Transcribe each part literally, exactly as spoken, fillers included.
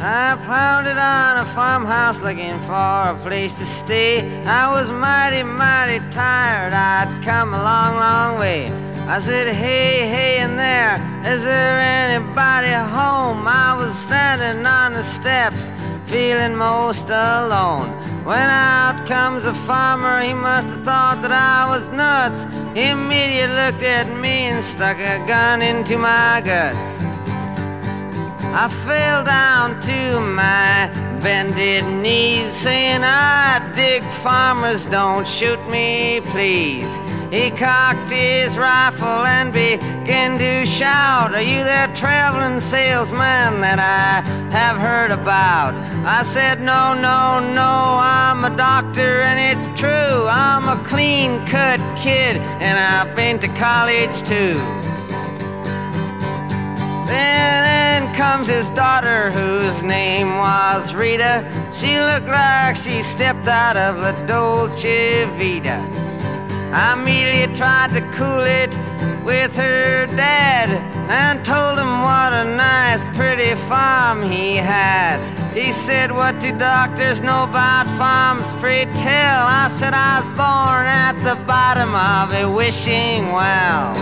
I pounded on a farmhouse looking for a place to stay. I was mighty, mighty tired. I'd come a long, long way. I said, hey, hey in there, is there anybody home? I was standing on the steps, feeling most alone. When out comes a farmer, he must have thought that I was nuts. He immediately looked at me and stuck a gun into my guts. I fell down to my bended knees, saying, I dig farmers, don't shoot me, please. He cocked his rifle and began to shout, are you that traveling salesman that I have heard about? I said, no, no, no, I'm a doctor and it's true. I'm a clean-cut kid and I've been to college too. Then in comes his daughter, whose name was Rita. She looked like she stepped out of the Dolce Vita. I immediately tried to cool it with her dad and told him what a nice, pretty farm he had. He said, what do doctors know about farms, pray tell? I said, I was born at the bottom of a wishing well.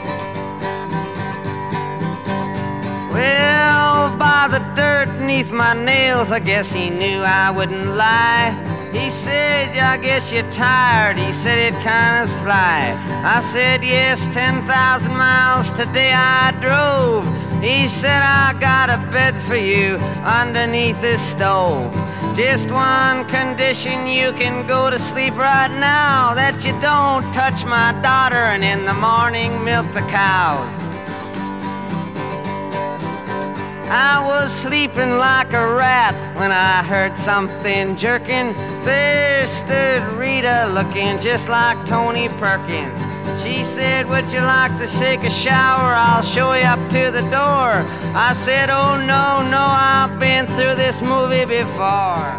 Well, by the dirt beneath my nails, I guess he knew I wouldn't lie. He said, I guess you're tired. He said it kind of sly. I said, yes, ten thousand miles today I drove. He said, I got a bed for you underneath this stove. Just one condition, you can go to sleep right now, that you don't touch my daughter and in the morning milk the cows. I was sleeping like a rat when I heard something jerking. There stood Rita looking just like Tony Perkins. She said, would you like to shake a shower? I'll show you up to the door. I said, oh no, no, I've been through this movie before.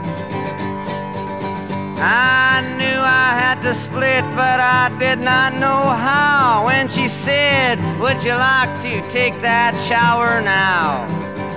I knew I had to split, but I did not know how. When she said, would you like to take that shower now?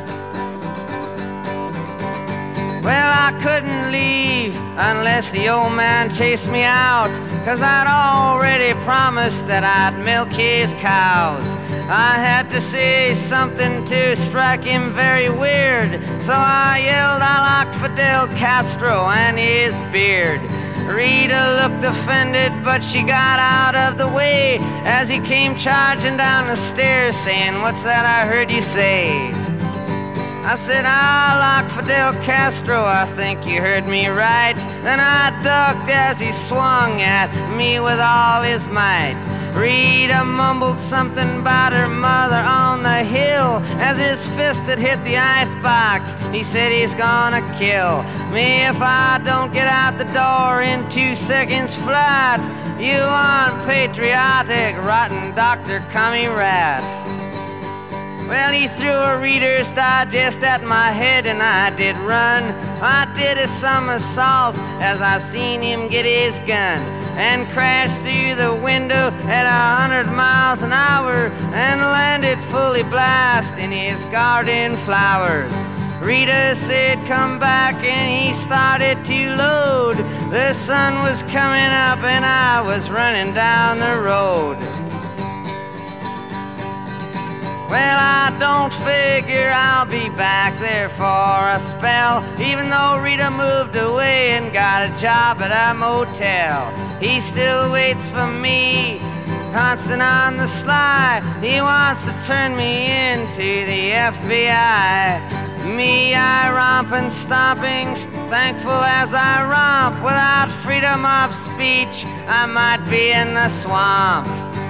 Well, I couldn't leave unless the old man chased me out, 'cause I'd already promised that I'd milk his cows. I had to say something to strike him very weird, so I yelled, I like Fidel Castro and his beard. Rita looked offended, but she got out of the way as he came charging down the stairs saying, what's that I heard you say? I said, I like Fidel Castro, I think you heard me right. Then I ducked as he swung at me with all his might. Rita mumbled something about her mother on the hill as his fist had hit the icebox. He said he's gonna kill me if I don't get out the door in two seconds flat. You unpatriotic, rotten Doctor Commie rat. Well, he threw a Reader's Digest at my head and I did run. I did a somersault as I seen him get his gun and crashed through the window at a hundred miles an hour and landed fully blast in his garden flowers. Rita said, come back, and he started to load. The sun was coming up and I was running down the road. Well, I don't figure I'll be back there for a spell, even though Rita moved away and got a job at a motel. He still waits for me, constant on the sly. He wants to turn me into the F B I. Me, I romp and stomping, thankful as I romp. Without freedom of speech, I might be in the swamp.